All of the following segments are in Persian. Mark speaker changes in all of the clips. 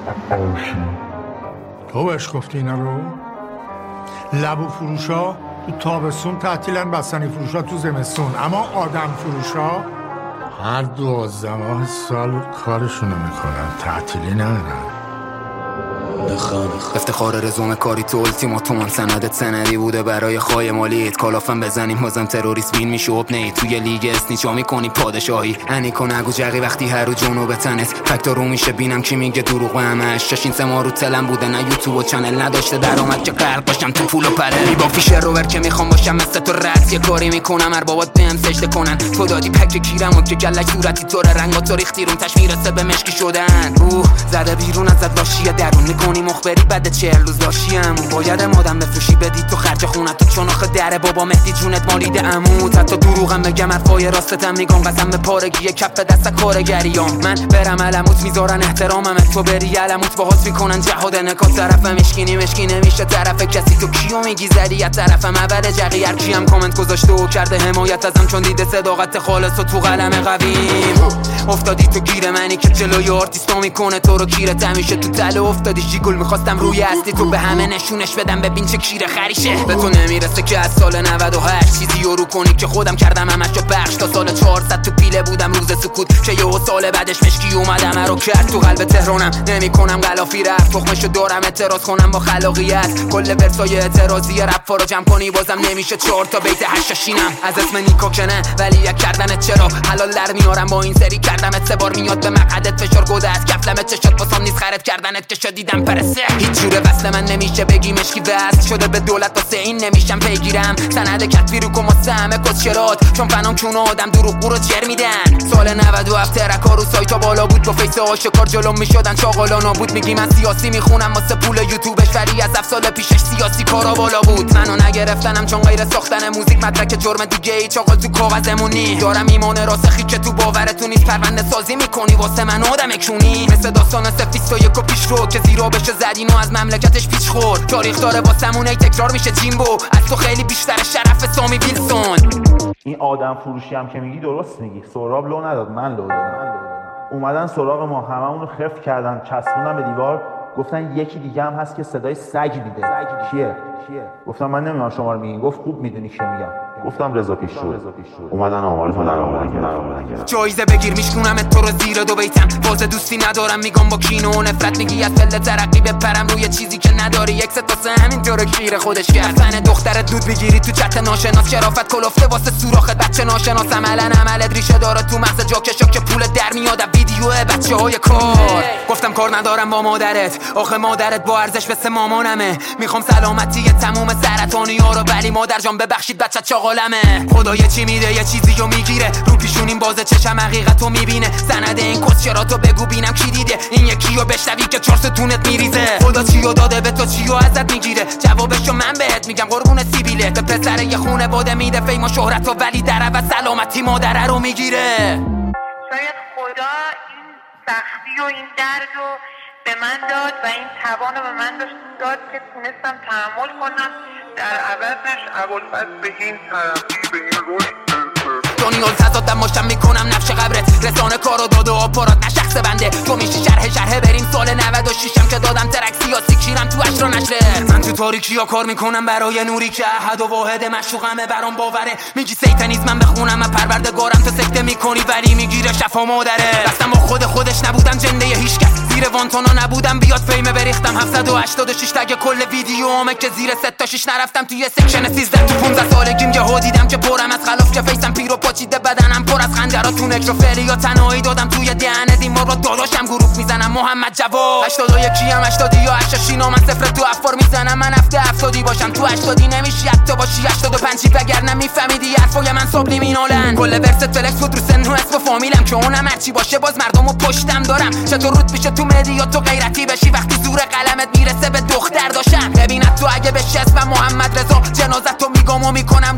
Speaker 1: تو بهش گفتی اینا رو؟ لبو فروشا تو تابستون تعطیلن، بستنی فروشا تو زمستون، اما آدم فروشا هر 12 ماه سال کارشونو میکنن، تعطیلی ندارن.
Speaker 2: افتخار رزومه کاری تو التیماتوم سندت سندی بوده برای خواهی مالیت، کالافم بزنیم بازم تروریست بین میشه ابنه توی لیگ اسنیچا میکنی پادشاهی انیکو نگو جقی وقتی هر رو جنوب تنت فکتا رو میشه بینم کی میگه دروغ و همش ششین سما رو تلم بوده نه یوتیوب و چنل نداشته درآمد که غرق باشم تو پول و پره با فیشر روور که میخوام باشم مثل تو رأس یه کاری میکنم هر بابات بهم سجده کنن تو دادی پک کیرم و که گلک صورتی تو رنگا تو ریختی رون تش میرسه به مشکی شدن روح زده بیرون ازت واشیه درون میکنی مخبری بعد 40 روز داشتیم باید مادم بفروشی بدی تو خرج خونه تو چون آخه در بابا مهدی جونت مالید عمود حتی دروغم بگم حرفای راستتم میگم قسم به پارگی کف دست کارگریام من برم علموت میذارن احترامم تو بری علموت باهات میکنن جهاد نکات طرف مشکی نمیشه طرف کسی تو کیو میگی زدی از طرفم اول جقی هر کیم کامنت گذاشته و کرده حمایت ازم چون دیده صداقت خالص و تو قلم قویم افتادی تو گیر منی که جلوی آرتیستو میکنه تو رو کیرت همیشه تو تله افتادی شیگل میخواستم روی اصلی تو به همه نشونش بدم ببین چه کیره خریشه به تو نمیرسه که از سال 98 چیزی رو کنی که خودم کردم همشو بخش تا سال 400 تو پیله بودم روز سکوت که یه سال بعدش مشکی اومدم رو کرد تو قلب تهرانم نمیکنم غلافی رفت تخمشو دارم اعتراض کنم با خلاقیت کل ورسای اعتراضی رپ رو جمع کنی بازم نمیشه 4 تا بیت هشاشینم از اسم نیکو که نه ولی یک کردنت چرا حلال در میارم با این سری کردمت سه بار میاد به مقعدت فشار گوده از کفلمت چشات واسم نیست خراب کردنت که شدیدم پرسه هیچ جوره وصل من نمیشه بگی مشکی وصل شده به دولت واسه این نمیشم پیگیرم سند کتبی رو کم واسه همه کسچرات چون فنام چون آدم دروغ رو جر میدن سال 97 ترکا رو سایتا بالا بود با فیس آشکار جلوم میشدن چاقالا نابود میگی من سیاسی میخونم واسه پول یوتیوبش ولی از 7 سال پیشش سیاسی کارا بالا بود منو نگرفتنم چون غیر ساختن موزیک مدرک جرم دیگه ای چاقال تو کاغذمونی دارم ایمان راسخی که تو باورتون نیست پرونده سازی میکنی واسه من آدم کونی مثل داستان سفیست و یکو پیش رو که زیرا بشه زدین و از مملکتش پیچ خورد تاریخ داره واسمون ای تکرار میشه جیمبو از تو خیلی بیشتر شرف سامی ویلسون
Speaker 3: این آدم فروشی هم که میگی درست میگی سهراب لو نداد من لو دادم اومدن سراغ ما هممون رو خفت کردن چسبوندن به دیوار گفتن یکی دیگه هم هست که صدای سگ میده کیه گفتم من نمیدونم شما رو میگین گفت خوب میدونی که میگم گفتم رضا پیشرو اومدن آمارتون درآمدن
Speaker 2: جایزه بگیر میشکونم تو رو زیر دو بیتم باز دوستی ندارم میگم با کینه و نفرت میگی از پله ترقی بپرم روی چیزی که نداری یک ستاسه همینطور کیر خودش کرد زن دخترت دود بگیری تو چت ناشناس شرافت کلفته واسه سوراخت بچه ناشناس عملت ریشه داره تو مغز جاکشا که پول در میاد ویدیو بچه‌های کار گفتم کار ندارم با مادرت آخه مادرت با ارزش مثل مامانمه میخوام سلامتی تموم سرطانی‌ها رو ولی مادر جان ببخشید بچه چاقالمه خدا یه چی میده یه چیزی رو میگیره رو پیشونیم بازه چشم حقیقتو میبینه سند این کسچراتو بگو بینم کی دیده این یکی رو بشنوی که 4 ستونت میریزه خدا چیو داده به تو چیو ازت میگیره جوابشو من بهت میگم قربون سیبیله به پسر یه خونه باده میده فیم و شهرت و ولی در عوض سلامتی مادره رو میگیره
Speaker 4: شاید خدا این سختی و این درد رو به من داد و این توان رو به من داد که تونستم تحمل کنم در عوضش ابوالفضل به این ترقی به این رشد
Speaker 2: دنیا تضادم ماشم میکنم نفش قبرت رسانه کارو داد و آپارات نه شخص بنده تو میشی شرح بریم سال 96م که دادم ترک سیاسی کیرم تو اشرا نشره من تو تاریکی ها کار میکنم برای نوری که احد و واحد مشوقمه برام باوره میگی سیتانیسمم بخونم من پروردگارم تو سکته میکنی ولی میگیره شفا مادره دستم با خودش نبودم جنده هیچکس زیر وانتونا نبودم بیاد فیمه بریختم 786 تگ کل ویدیومه که زیر 3 تا 6 نرفتم توی سکشن 13 تو 15 سالگیم یهو دیدم که پرم از خلاف که فیسم پیرو پاچیده بدنم پر از خنجراتون اکروفلی یا تنهایی دادم توی دهنه دیمار رو داداشم گروه میزنم محمد جواد 81 ام 80 یا 88 من 0 تو افار میزنم من هفته 70 باشم تو 80 نمیشی حتی باشی 85 وگرنه میفهمیدی حرفای من سابلیمینالن کل ورست فلکس بود رو سن و اسم فامیلم که اونم هرچی باشه باز مردمو پشتم دارم چطور رود میشه تو مدیا تو غیرتی بشی وقتی زور قلمت میرسه به دختر داشتم ببینت تو اگه بشه اسم محمد رضا جنازت تو میگم و میکنم رو تختم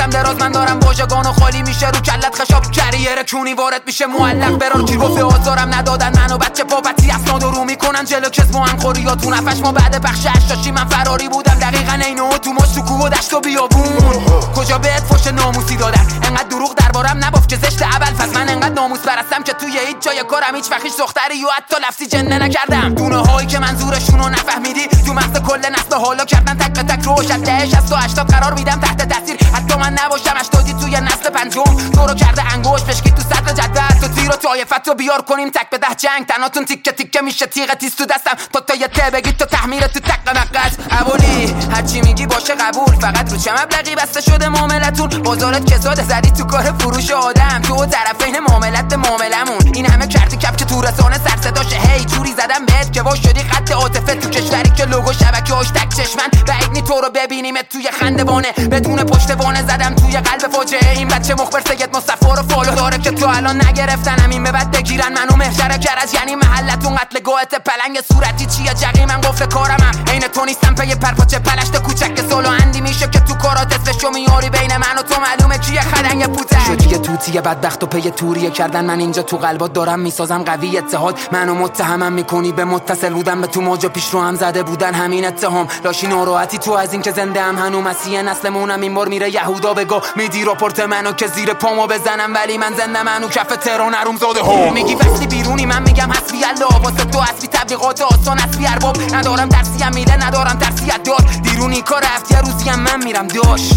Speaker 2: دراز من دارم واژگانو خالی میشه رو کلت خشاب کریر کونی وارد میشه معلق برار کی گفته آزارم ندادن منو بچه بابتی اسناد رو میکنن جلو کس با هم خوریاتون نفش ما بعد بخش اشاشی من فراری بودم دقیقاً اینو تو ماش تو کوه و دشت و بیابون کجا بهت فوش ناموسی دادن انقدر دروغ دربارم نباف که زشت اول پس من انقدر ناموس پرستم که توی هیچ جای کارم هیچ وقت دختری و حتی لفظی جنه نکردم دونه هایی که منظورشونو نفهمیدی تو مغز کل نسل حالا کردن تک به تک روش از 80 قرار میدم تحت تاثیر حتی من نباشم 80 توی نسل پنجم تو رو کرده انگوش پشکی تو صدر جدول تو تیر و طایفت رو بیار کنیم تک به 10 جنگ تناتون تیکه تیکه میشه تیغ تیز تو دستم تا یه ته بگید تو تحمیل تو تق مقص اولی هرچی میگی باشه قبول فقط رو چه مبلغی بسته شده معاملتون بازارت کساده زدی تو کار فروش آدم تو طرفین معاملت به معاملمون این همه کردی کپ که تو رسانه سر صداشه هی جوری زدم بهت که واش شدی خط عاطفه تو کشوری که لوگو شبکه‌اش تک چشمن بعید نی تو رو ببینیمت توی خندوانه بدون پشتوانه زدم توی قلب فاجعه این بچه مخبر سید مصطفی رو فالو داره که تو الان نگرفتنم این به بعد بگیرن منو محشر کرج یعنی محلتون قتلگاهت پلنگ صورتی چیه جقی من قفل کارمم عین تو نیستم پی پرپاچه پلشت کوچک سولو اندی میشه که تو کارات اسمشو میاری بین من و تو معلومه کیه خدنگ پوتک شدی یه توتیه بدبخت و پی توریه کردن من اینجا تو قلبات دارم میسازم قوی اتحاد منو متهمم میکنی به متصل بودن به تو موجا پیش رو هم زده بودن همین اتهام لاشی ناراحتی تو از این که زنده ام هنو مسیح نسلمونم این بار میره یهودا بگو میدی راپورت منو که زیر پامو بزنم ولی من زنده منو کف تهران حروم زاده ها میگی وقتی بیرونی من میگم حسبی الله واسه تو حسبی تبلیغات آسان حسبی ارباب ندارم درسی هم میله ندارم درسی دار دیرونی کار رفتی روزی هم من میرم داش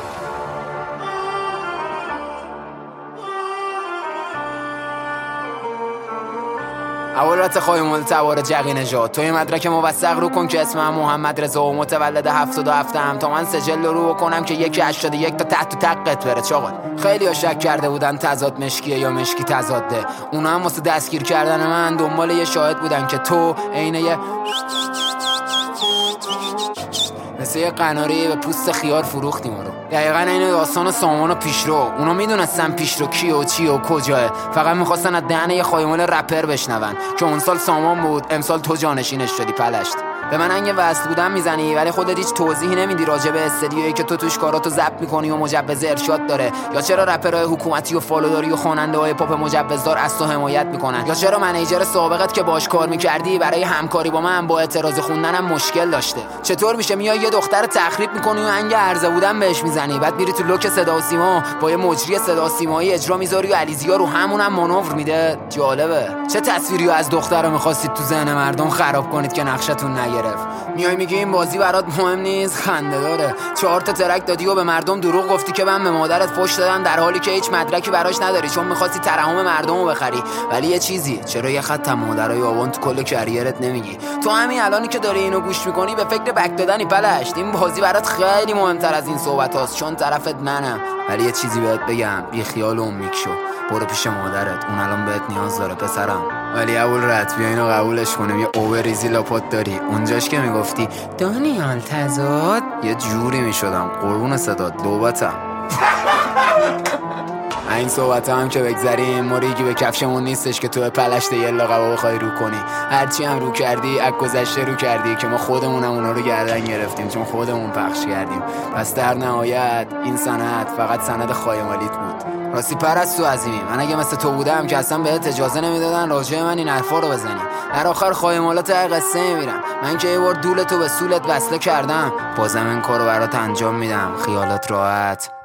Speaker 2: اولت خواهی تبار جقی نجات توی مدرک موثق رو کن که اسمم محمد رضا و متولد 77 هم تا من سجل رو کنم که 181 تا تحت و تقت بره چاقل خیلی ها شک کرده بودن تضاد مشکیه یا مشکی تضاده اونا هم واسه دستگیر کردن من دنبال یه شاهد بودن که تو عین یه مثل یه قناری به پوست خیار فروختیم رو دقیقا این داستان سامان و پیشرو اونا میدونستن پیشرو کی و چی و کجاه فقط میخواستن از دهنه یه خایمال رپر بشنون که اون سال سامان بود امسال تو جانشینش شدی پلشت به من انگه وصل بودن میزنی ولی خودت هیچ توضیحی نمیدی راجع به استدیویی که تو توش کاراتو ضبط میکنی و مجوز ارشاد داره یا چرا رپرهای حکومتی و فالوداری و خواننده‌های پاپ مجوزدار از تو حمایت میکنن یا چرا منیجر سابقت که باش کار میکردی برای همکاری با من با اعتراض خوندنم مشکل داشته چطور میشه میای یه دختر تخریب میکنی و انگه عرضه بودن بهش میزنی بعد میری تو لوک صدا و سیما با یه مجری صدا و سیمایی اجرا میذاری و علیزیا رو همونم مانور میده جالبه چه تصویری از دختر میخواستید تو ذهن مردم خراب کنید که نقشتون نگرفت میای میگی این بازی برات مهم نیست خنده داره 4 تا ترک دادی و به مردم دروغ گفتی که من به مادرت فحش دادم در حالی که هیچ مدرکی براش نداری چون میخواستی ترحم مردمو بخری ولی یه چیزی چرا یه خط مادرای آوان تو کل کریرت نمیگی تو همین الانی که داری اینو گوش میکنی به فکر بک دادنی پلشت این بازی برات خیلی مهمتر از این صحبت هاست چون طرفت منم ولی یه چیزی بهت بگم بی خیال و میکشو برو پیش مادرت اون الان بهت نیاز داره پسرم ولی اول رد بیا اینو قبولش کنیم یه اووریزی لاپات داری اونجاش که میگفتی دانیال تضاد یه جوری میشدم قربون صدات لوبتم این صحبت هم که بگذاریم ما ریگی به کفشمون نیستش که تو پلشت یه لاغبا بخوای رو کنی هرچی هم رو کردی از گذشته رو کردی که ما خودمونم اونا رو گردن گرفتیم چون خودمون پخش کردیم پس در نهایت این سند فقط سند خایمالیت بود راستی پرستو عظیمی من اگه مثل تو بودم که اصلا بهت اجازه نمیدادن راجع من این حرفا رو بزنی در آخر خایمالات قصه میمیرم من که یه بار دولتو به سولت وصله کردم بازم این کارو برات انجام میدم خیالات راحت